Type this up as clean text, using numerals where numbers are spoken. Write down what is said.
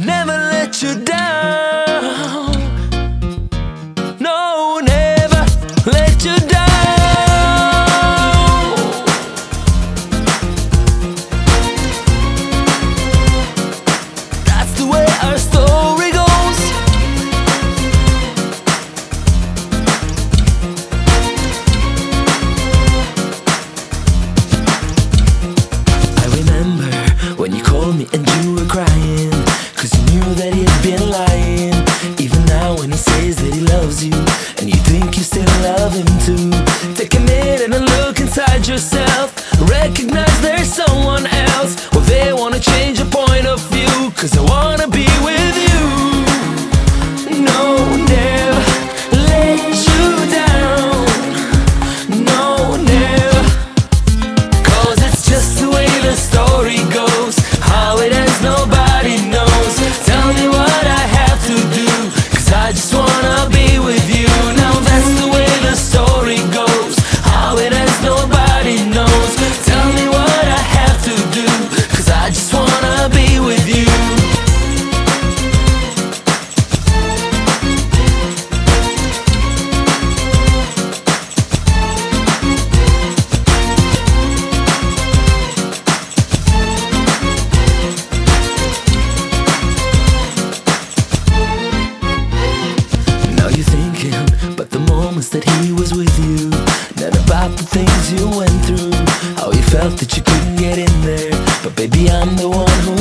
never let you down. No, never let you down. That's the way our story goes. I remember when you called me and you were crying, 'cause you knew that he'd been lying. Even now when he says that he loves you, and you think you still love him too, take a minute and look inside yourself. Recognize there's someone else. Well, they wanna change your point of view, 'cause I wanna be with you. No, never let you down. No, never. 'Cause it's just the way the story goes. How it ends nobody knows. Tell me what I have to do, 'cause I just wanna be with you. Now that's the way the story goes. How it ends nobody knows. Tell me what I have to do, 'cause I just wanna be with you. Now you're thinking but the moments that he was with you, not about the things you went through, how you felt that you couldn't get in there. But baby, I'm the one who